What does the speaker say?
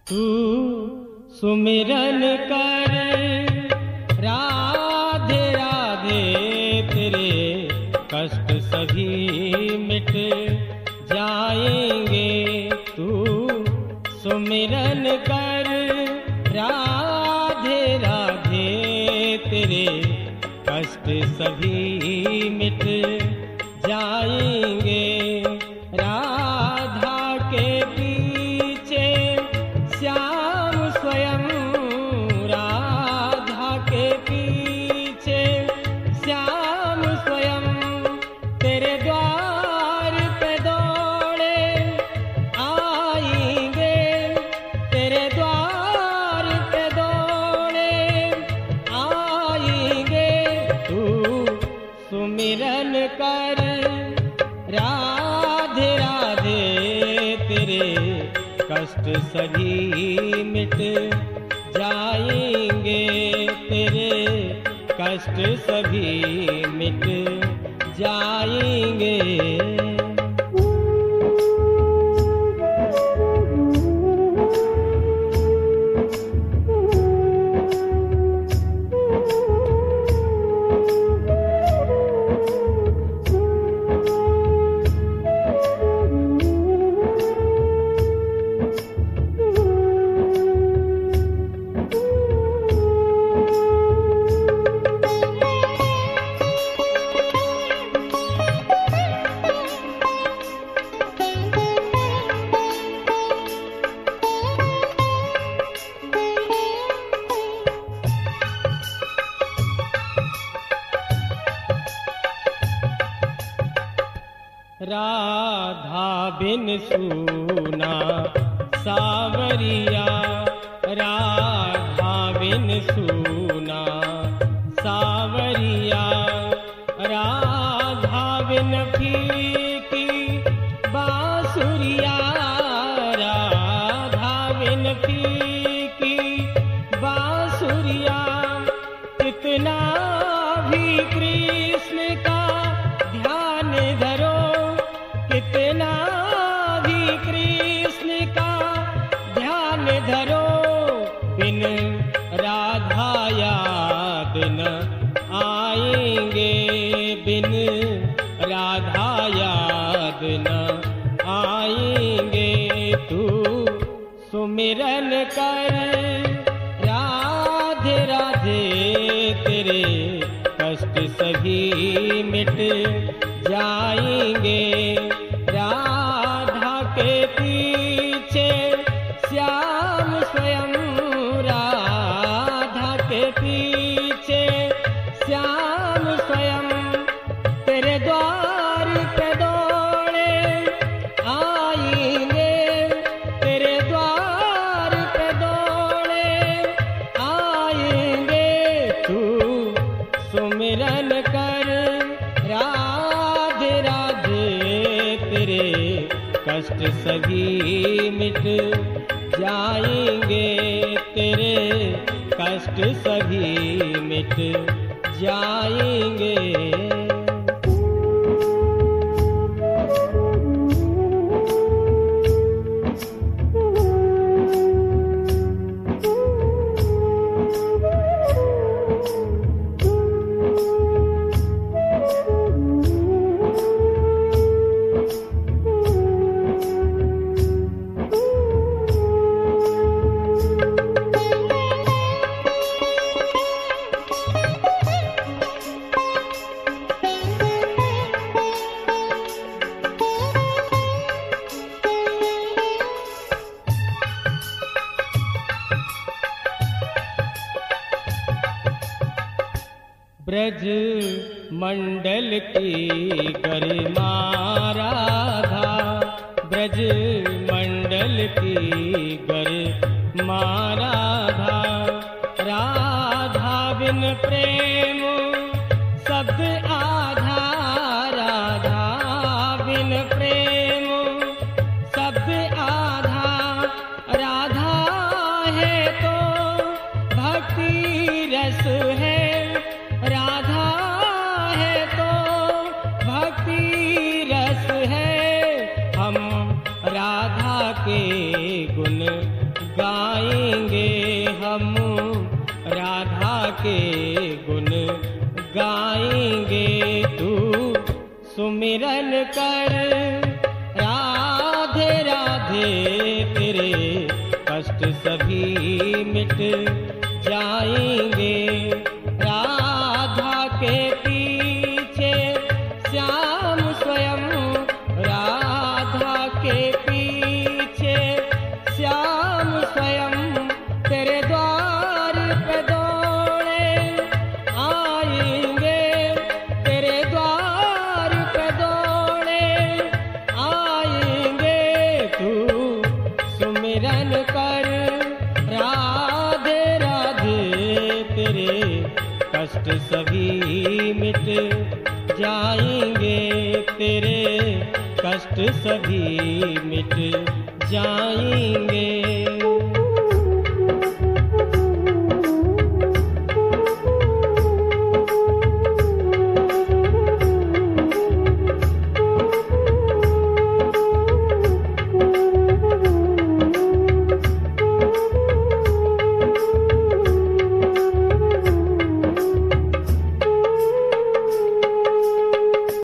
तू सुमिरन कर राधे राधे, तेरे कष्ट सभी मिट जाएंगे। तू सुमिरन कर राधे राधे, तेरे कष्ट सभी मिट जाएंगे। राधा के पीछे श्याम स्वयं, राधा के पीछे श्याम स्वयं, तेरे द्वार पे दौड़े आएंगे। तेरे द्वार पे दौड़े आएंगे। तू सुमिरन कर राधे राधे, तेरे कष्ट सभी मिट जाएंगे। तेरे कष्ट सभी मिट जाएंगे। राधा बिन सूना सावरिया, राधा बिन सूना सावरिया, राधा बिन फीकी बांसुरिया, राधा बिन फीकी बांसुरिया। कितना भी कृष्ण का ध्यान धरो, कितना भी कृष्ण का ध्यान धरो, बिन राधा याद न आएंगे। बिन राधा याद न आएंगे। तू सुमिरन कर राधे राधे, तेरे कष्ट सभी मिट जाएंगे। राधा के पीछे श्याम स्वयं, राधा के पीछे श्याम स्वयं, तेरे द्वार पे दौड़े आएंगे। तेरे द्वार पे दौड़े आएंगे। तू सुमिरन कर राधे राधे, तेरे कष्ट सभी मिट जाएंगे। तेरे कष्ट सभी मिट जाएंगे। ब्रज मंडल की गरिमा राधा, ब्रज मंडल की गरिमा राधा। राधा बिन प्रेम शब्द आधा, राधा बिन प्रेम शब्द आधा। राधा है तो भक्ति रस है, राधा है तो भक्ति रस है। हम राधा के गुण सुमिरन कर राधे राधे तेरे कष्ट सभी मिट जाएंगे। राधा के पीछे श्याम स्वयं, राधा के पीछे श्याम स्वयं तेरे द्वार पे दौड़े आएंगे, तेरे द्वार पे दौड़े आएंगे। तू सुमिरन कर राधे राधे तेरे कष्ट सभी मिट जाएंगे, तेरे कष्ट सभी मिट जाएंगे।